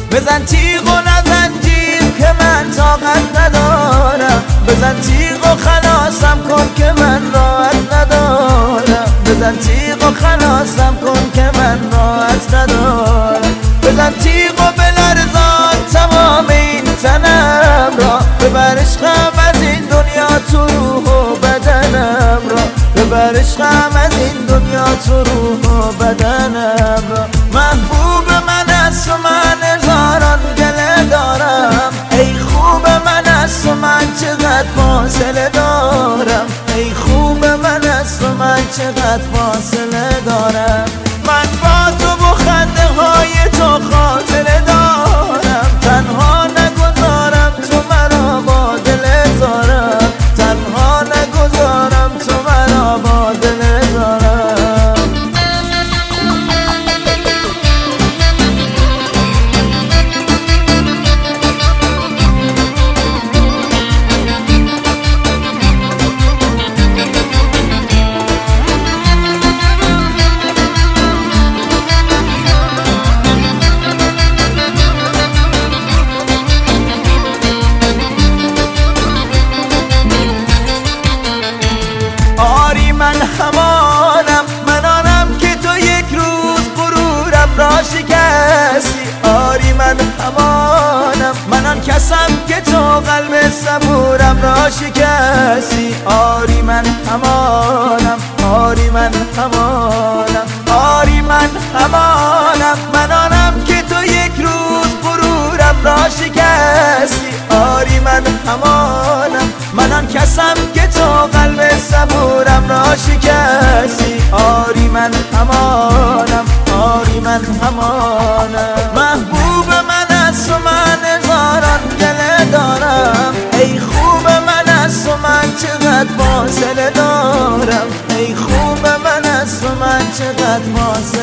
بزن تیغ و نزن جیر که من طاقت ندارم، بزن تیغ و خلاصم کن که من راحت ندارم، بزن تیغ و خلاصم کن که من راحت ندارم، بزن تیغ و بلرزان تمام این تنم را، ببر عشقم از این دنیا تو روح و بدنم را، ببر عشقم از این دنیا تو روح و بدنم را. محبوب من است و من هزاران گله دارم، ای خوب من است و من چقدر فاصله دارم، ای خوب من است و من چقدر فاصله دارم. من با تو و خنده های تو خاطره دارم، تنها نگذارم تو مرا با دل زارم، تنها نگذارم تو مرا با دل زارم. من همانم، من آنم که تو یک روز غرورم را شکستی. آری من همانم، من آن کسم که تو قلب صبورم را شکستی. آری من همانم، آری من همانم، آری من همانم، من آنم که تو یک روز غرورم را شکستی. آری من همانم، من آن کسم که تو قلب صبورم را شکستی. آری من همانم، آری من همانم. محبوب من است و من هزاران گله دارم، ای خوب من است و من چقدر فاصله دارم، ای خوب من است و من چقدر فاصله